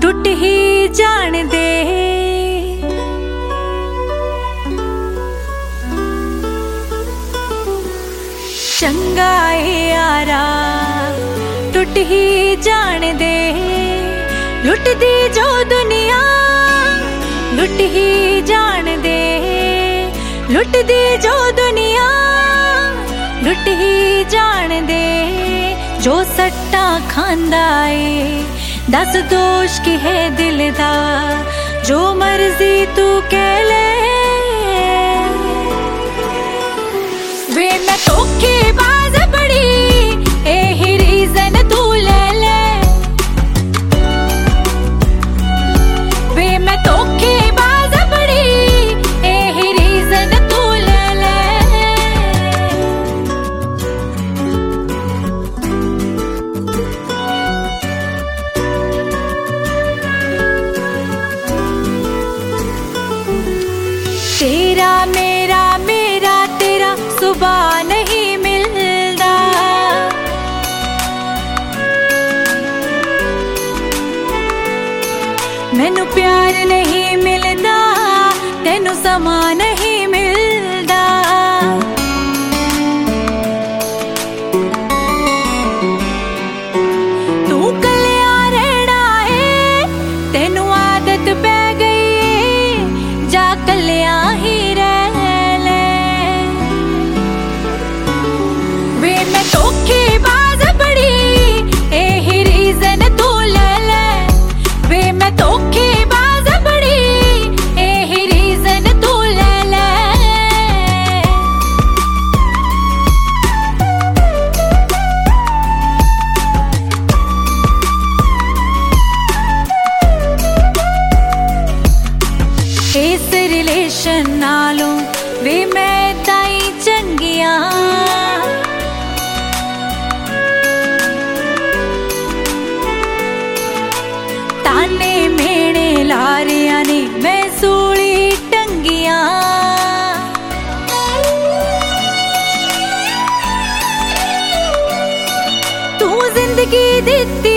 टुट ही जान दे। चंगा है यारा टुट ही जान दे। लुट दी जो दुनिया लुट ही जान दे। लुट दी जो दुनिया लुट ही जान दे। जो सट्टा खांदा है दस दोष की है दिल दा। जो मर्जी तू कह ले वे मैं धोखेबाज बड़ी यही रीजन तू ले ले। वे मैं धोखेबाज बड़ी यही रीजन तू ले ले। तेरा मेरा मेरा तेरा सुबह नहीं मिलदा। मैनू प्यार नहीं मिलदा तेनू समा नहीं मिलदा। तू कलिया रहना है तेनू आदत पै गई। जा कलिया ही रह ले। वे मैं धोखेबाज बड़ी यही रीजन तू ले ले। वे मैं धोखेबाज बड़ी यही रीजन तू ले ले। इस रिलेशन नालों वे मैं ताई चंगिया। ताने मेणे लारिया ने मैं सूली टंगिया। तू जिंदगी दिती